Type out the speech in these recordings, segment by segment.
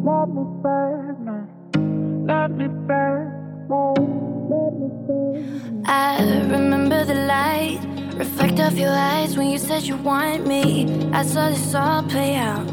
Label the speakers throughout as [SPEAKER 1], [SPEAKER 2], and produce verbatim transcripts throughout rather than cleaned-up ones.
[SPEAKER 1] Love me back, no. Love me back, no. Love me back.
[SPEAKER 2] I remember the light, reflect of your eyes when you said you want me. I saw this all play out.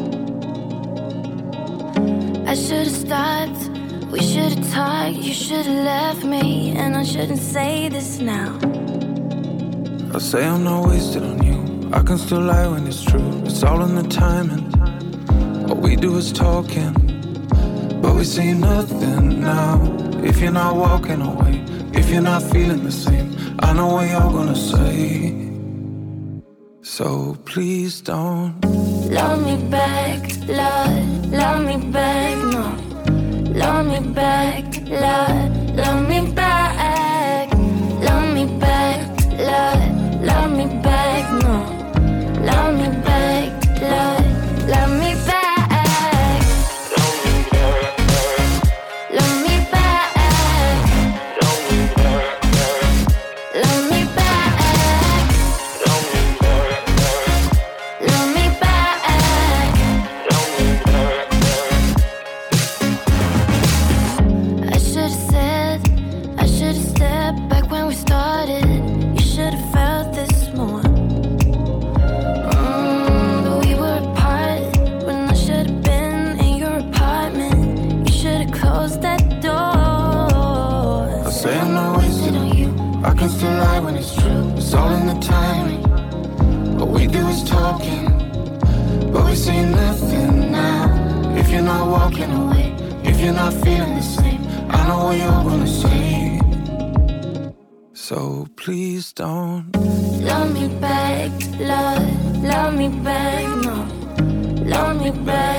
[SPEAKER 2] I should've stopped, we should've talked. You should've left me, and I shouldn't say this now.
[SPEAKER 3] I say I'm not wasted on you. I can still lie when it's true. It's all in the timing. All we do is talking, but we see nothing now. If you're not walking away, if you're not feeling the same, I know what you're gonna say. So please don't
[SPEAKER 2] love me back, love, love me back, no. Love me back, love, love me back. Love me back, love, love me back, no. Love me back, love, love me back.
[SPEAKER 3] I can still lie when it's true. It's all in the timing. All we do is talking, but we say nothing now. If you're not walking away, if you're not feeling the same, I know what you're gonna say. So please don't
[SPEAKER 2] love me back, love, love me back, no. Love me back.